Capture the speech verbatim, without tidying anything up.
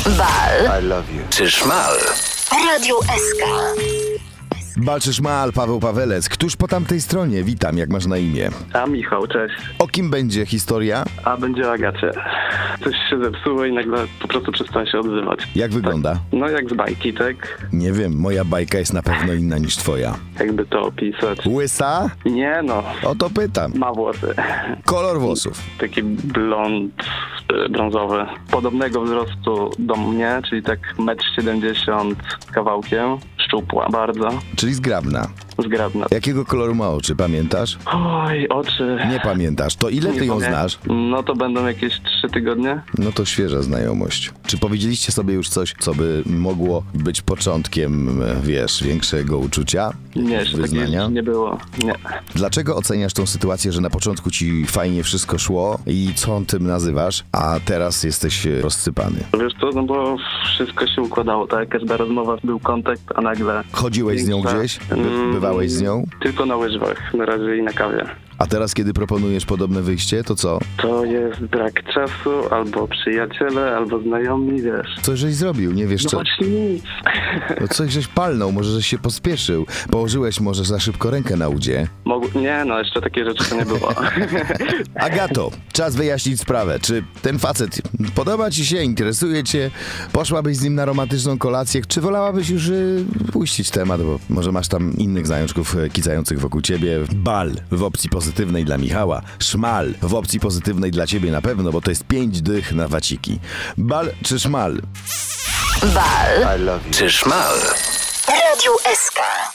Bal. I love you. Czy szmal? Radio S K. Bal czy szmal, Paweł Pawelec. Któż po tamtej stronie? Witam, jak masz na imię? A Michał, cześć. O kim będzie historia? A będzie o Agacie. Coś się zepsuło i nagle po prostu przestała się odzywać. Jak wygląda? No jak z bajki, tak? Nie wiem, moja bajka jest na pewno inna niż twoja. Jakby to opisać. Łysa? Nie no, O to pytam. ma włosy. Kolor włosów? Taki blond y, brązowy. Podobnego wzrostu do mnie, czyli tak metr siedemdziesiąt z kawałkiem. Szczupła bardzo. Czyli zgrabna. Zgrabna. Jakiego koloru ma oczy, pamiętasz? Oj, oczy. Nie pamiętasz. To ile ty Nie ją pamię- znasz? No to będą jakieś trzy tygodnie. No to świeża znajomość. Czy powiedzieliście sobie już coś, co by mogło być początkiem, wiesz, większego uczucia? Nie, jeszcze Wyznania? takiego nie było. Nie. Dlaczego oceniasz tą sytuację, że na początku ci fajnie wszystko szło i co tym nazywasz, a teraz jesteś e, rozsypany? Wiesz co, no bo wszystko się układało, tak? Każda rozmowa, był kontakt, a nagle... Chodziłeś z nią Większa- gdzieś? By, Mm, bywałeś z nią? Tylko na łyżwach, na razie i na kawie. A teraz, kiedy proponujesz podobne wyjście, to co? To jest brak czasu, albo przyjaciele, albo znajomi, wiesz. Coś żeś zrobił, nie wiesz No co? właśnie nic. No coś żeś palnął, może żeś się pospieszył. Położyłeś może za szybko rękę na udzie. Mogu... Nie, no jeszcze takie rzeczy to nie było. Agato, czas wyjaśnić sprawę. Czy ten facet podoba ci się, interesuje cię? Poszłabyś z nim na romantyczną kolację? Czy wolałabyś już y, puścić temat, bo może masz tam innych zajączków y, kicających wokół ciebie? Bal w opcji pozytywnej dla Michała, szmal w opcji pozytywnej dla ciebie na pewno, bo to jest pięć dych na waciki. Bal czy szmal? Bal. I love you. Czy szmal? Radio S K.